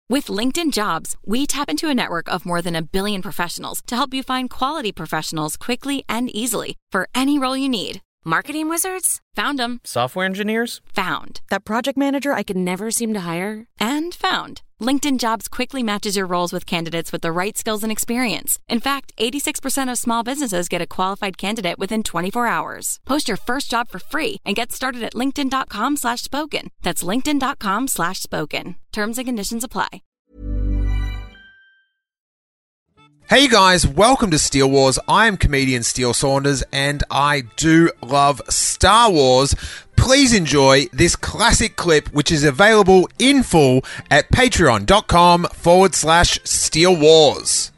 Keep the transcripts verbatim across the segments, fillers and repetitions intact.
With LinkedIn Jobs, we tap into a network of more than a billion professionals to help you find quality professionals quickly and easily for any role you need. Marketing wizards? Found them. Software engineers? Found. That project manager I could never seem to hire? And found. LinkedIn Jobs quickly matches your roles with candidates with the right skills and experience. In fact, eighty-six percent of small businesses get a qualified candidate within twenty-four hours. Post your first job for free and get started at linkedin.com slash spoken. That's linkedin.com slash spoken. Terms and conditions apply. Hey guys, welcome to Steele Wars. I am comedian Steele Saunders and I do love Star Wars. Please enjoy this classic clip, which is available in full at patreon.com forward slash Steele Wars.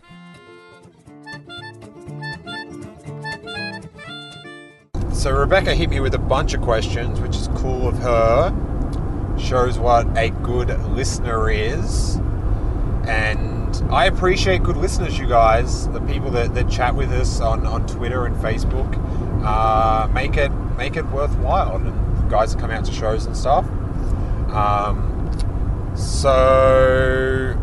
So Rebecca hit me with a bunch of questions, which is cool of her. Shows what a good listener is. And I appreciate good listeners, you guys. The people that, that chat with us on, on Twitter and Facebook uh, make it make it worthwhile. And the guys that come out to shows and stuff. Um, so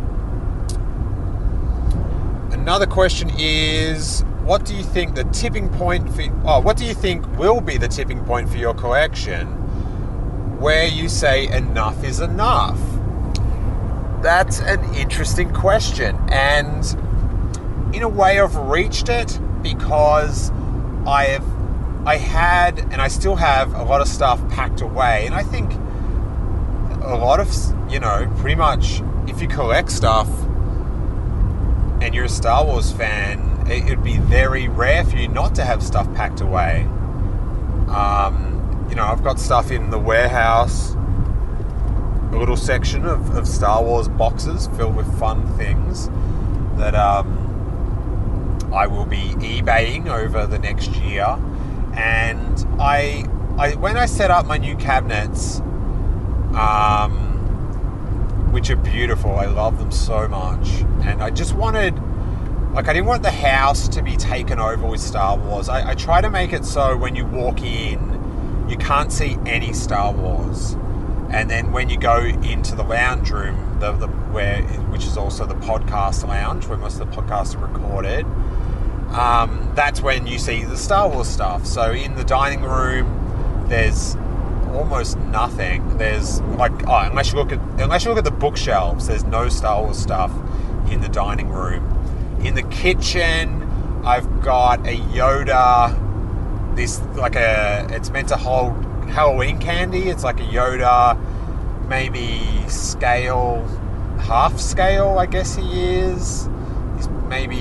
another question is, what do you think the tipping point for? Oh, what do you think will be the tipping point for your collection, where you say enough is enough? That's an interesting question, and in a way I've reached it because I have, I had, and I still have a lot of stuff packed away, and I think a lot of, you know, pretty much if you collect stuff and you're a Star Wars fan, it'd be very rare for you not to have stuff packed away. Um, you know, I've got stuff in the warehouse, a little section of, of Star Wars boxes filled with fun things that um, I will be eBaying over the next year. And I, I when I set up my new cabinets, um, which are beautiful, I love them so much, and I just wanted, like, I didn't want the house to be taken over with Star Wars. I, I try to make it so when you walk in, you can't see any Star Wars. And then when you go into the lounge room, the, the where which is also the podcast lounge, where most of the podcasts are recorded, um, that's when you see the Star Wars stuff. So in the dining room, there's almost nothing. There's like, oh, unless you look at unless you look at the bookshelves, there's no Star Wars stuff in the dining room. In the kitchen, I've got a Yoda. This like a it's meant to hold Halloween candy. It's like a Yoda, maybe scale, half scale, I guess he is. He's maybe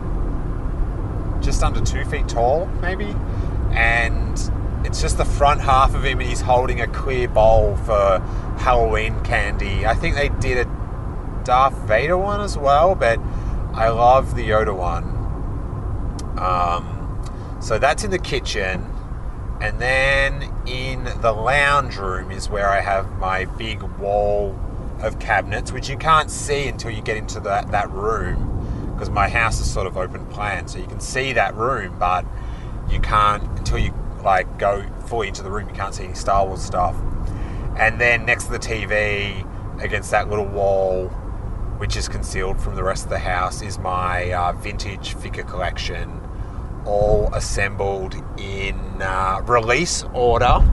just under two feet tall, maybe. And it's just the front half of him, and he's holding a clear bowl for Halloween candy. I think they did a Darth Vader one as well, but I love the Yoda one. Um, so that's in the kitchen. And then in the lounge room is where I have my big wall of cabinets, which you can't see until you get into that, that room, because my house is sort of open plan. So you can see that room, but you can't, until you like go fully into the room, you can't see any Star Wars stuff. And then next to the T V, against that little wall, which is concealed from the rest of the house, is my uh, vintage figure collection, all assembled in uh, release order,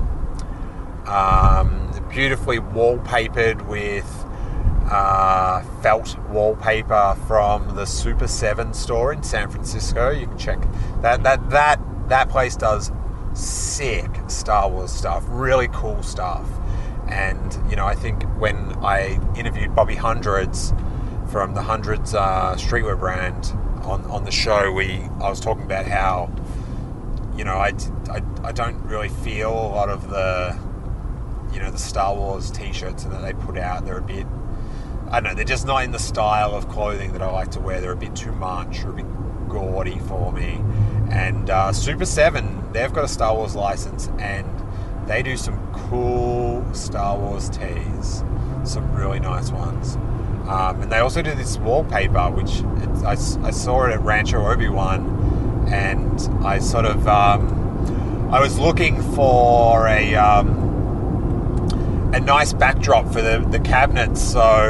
um, beautifully wallpapered with uh, felt wallpaper from the Super seven store in San Francisco. You can check that. That that that place does sick Star Wars stuff, really cool stuff. And you know, I think when I interviewed Bobby Hundreds from the Hundreds uh, streetwear brand on, on the show, we I was talking about how, you know, I, I, I don't really feel a lot of the, you know, the Star Wars t-shirts that they put out. They're a bit, I don't know, they're just not in the style of clothing that I like to wear. They're a bit too much, or a bit gaudy for me. And uh, Super seven, they've got a Star Wars license, and they do some cool Star Wars tees, some really nice ones. Um, and they also do this wallpaper, which it, I, I saw it at Rancho Obi-Wan, and I sort of, um, I was looking for a um, a nice backdrop for the, the cabinets, so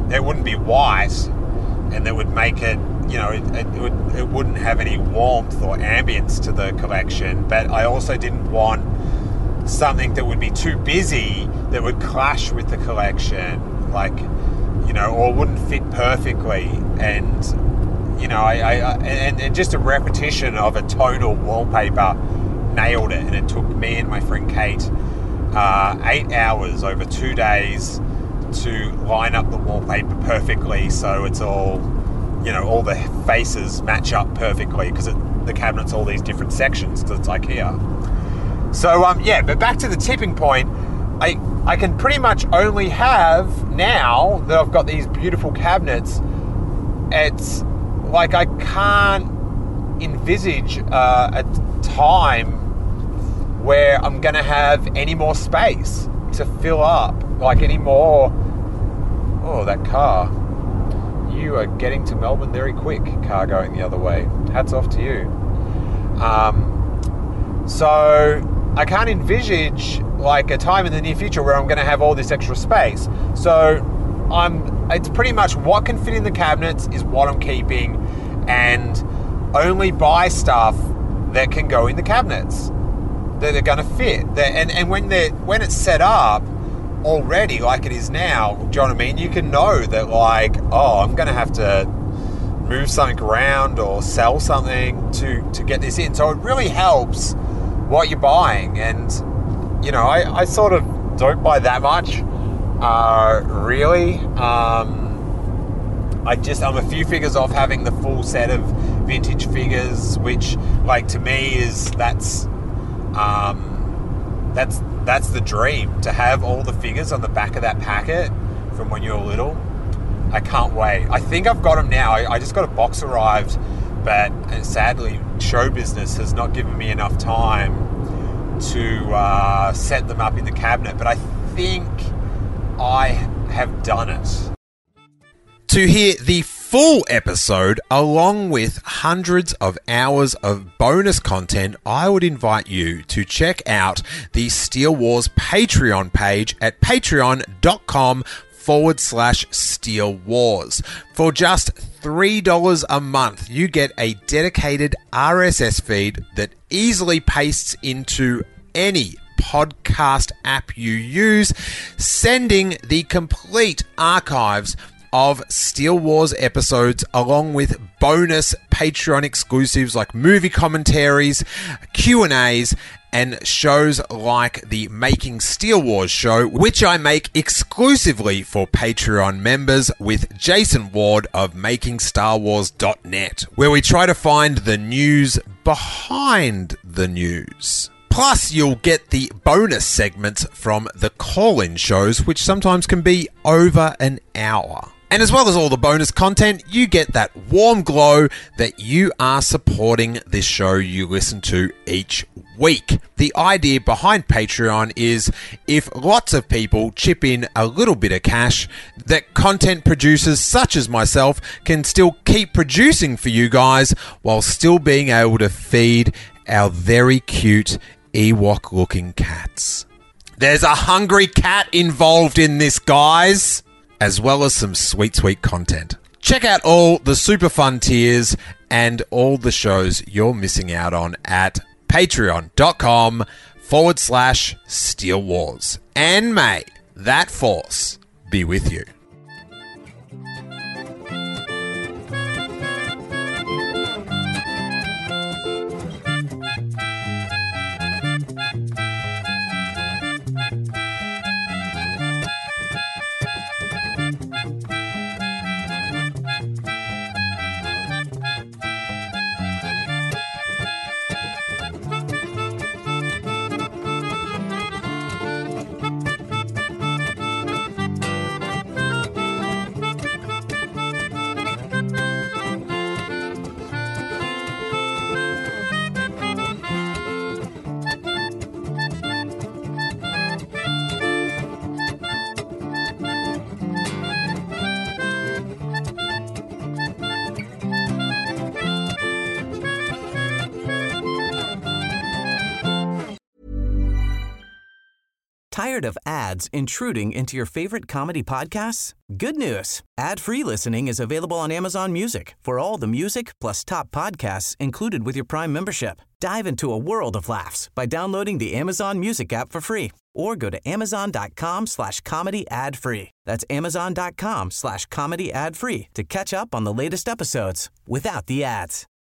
it wouldn't be white, and that would make it, you know, it, it, would, it wouldn't have any warmth or ambience to the collection. But I also didn't want something that would be too busy that would clash with the collection, like, you know, or wouldn't fit perfectly. And, you know, I, I, I and, and just a repetition of a tonal wallpaper nailed it. And it took me and my friend Kate uh, eight hours over two days to line up the wallpaper perfectly, so it's all, you know, all the faces match up perfectly, because the cabinet's all these different sections, because it's IKEA. So um, yeah, but back to the tipping point. I I can pretty much only have, now that I've got these beautiful cabinets, it's like I can't envisage uh, a time where I'm going to have any more space to fill up, like any more. Oh, that car. You are getting to Melbourne very quick, car going the other way. Hats off to you. Um, so I can't envisage like a time in the near future where I'm going to have all this extra space. So I'm. It's pretty much what can fit in the cabinets is what I'm keeping, and only buy stuff that can go in the cabinets, that are going to fit. That, and and when they when it's set up already like it is now, do you know what I mean? You can know that, like, oh, I'm going to have to move something around or sell something to, to get this in. So it really helps what you're buying. And, you know, I, I sort of don't buy that much, uh, really. Um, I just, I'm a few figures off having the full set of vintage figures, which, like, to me is, that's, um, that's, that's the dream, to have all the figures on the back of that packet from when you were little. I can't wait. I think I've got them now. I, I just got a box arrived, but sadly, show business has not given me enough time to uh, set them up in the cabinet. But I think I have done it. To hear the full episode, along with hundreds of hours of bonus content, I would invite you to check out the Steele Wars Patreon page at patreon.com forward slash Steele Wars. For just three dollars a month, you get a dedicated R S S feed that easily pastes into any podcast app you use, sending the complete archives of Steele Wars episodes, along with bonus Patreon exclusives like movie commentaries, Q and A's, and shows like the Making Steele Wars show, which I make exclusively for Patreon members with Jason Ward of making star wars dot net, where we try to find the news behind the news. Plus, you'll get the bonus segments from the call-in shows, which sometimes can be over an hour. And as well as all the bonus content, you get that warm glow that you are supporting this show you listen to each week. The idea behind Patreon is, if lots of people chip in a little bit of cash, that content producers such as myself can still keep producing for you guys while still being able to feed our very cute Ewok-looking cats. There's a hungry cat involved in this, guys, as well as some sweet, sweet content. Check out all the super fun tiers and all the shows you're missing out on at patreon.com forward slash Steele Wars. And may that force be with you. Tired of ads intruding into your favorite comedy podcasts? Good news. Ad-free listening is available on Amazon Music for all the music plus top podcasts included with your Prime membership. Dive into a world of laughs by downloading the Amazon Music app for free or go to amazon.com slash comedy ad free. That's amazon.com slash comedy ad free to catch up on the latest episodes without the ads.